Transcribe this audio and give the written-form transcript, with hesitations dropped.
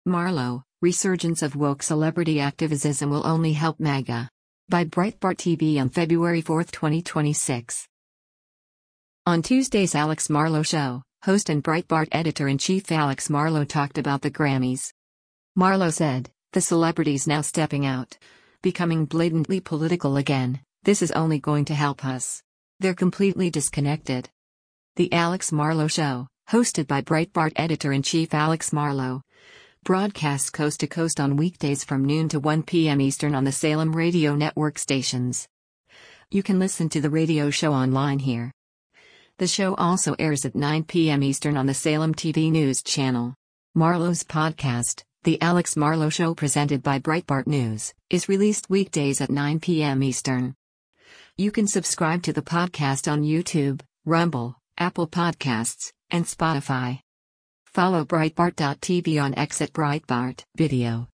Marlo, Resurgence of Woke Celebrity Activism Will Only Help MAGA. By Breitbart TV on February 4, 2026. On Tuesday's Alex Marlow Show, host and Breitbart editor-in-chief Alex Marlow talked about the Grammys. Marlow said, "The celebrities now stepping out, becoming blatantly political again, this is only going to help us. They're completely disconnected." The Alex Marlow Show, hosted by Breitbart editor-in-chief Alex Marlow, broadcasts coast to coast on weekdays from noon to 1 p.m. Eastern on the Salem Radio Network stations. You can listen to the radio show online here. The show also airs at 9 p.m. Eastern on the Salem TV News channel. Marlow's podcast, The Alex Marlow Show presented by Breitbart News, is released weekdays at 9 p.m. Eastern. You can subscribe to the podcast on YouTube, Rumble, Apple Podcasts, and Spotify. Follow Breitbart.tv on X at Breitbart Video.